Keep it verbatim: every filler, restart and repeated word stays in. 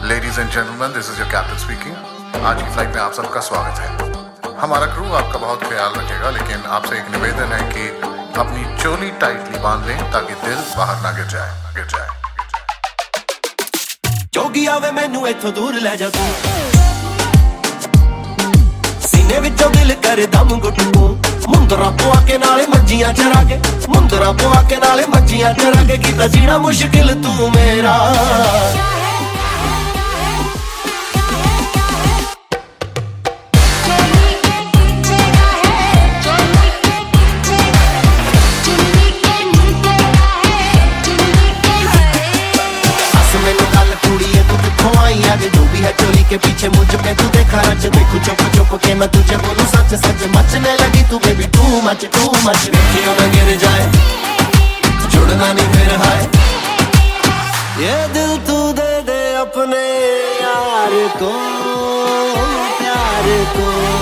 Ladies and gentleman, this is your captain speaking. आज की flight में आप सबका स्वागत है। हमारा क्रू आपका बहुत ख्याल रखेगा, लेकिन आपसे एक निवेदन है कि अपनी चोली टाइटली बांध लें ताकि दिल बाहर ना गिर जाए गिर जाए जोगी आवे मैनू इथों दूर ले जा तू, सीने विचों दिल करे दम गुटू। मुंदरा पवा के नाले मज्जियां चरा के, मुंदरा पवा के नाले मज्जियां चरा के, कीता जीना मुश्किल तू मेरा। जो भी है चोली के पीछे मुझ पे तू देखा रच, देखू चुप चुप के मैं तुझे बोलूं सच सच। मचने लगी तू baby too much too much, देखियो ना गिर जाए, जुड़ना नहीं फिर हाय। ये दिल तू दे दे अपने यार को, प्यार को।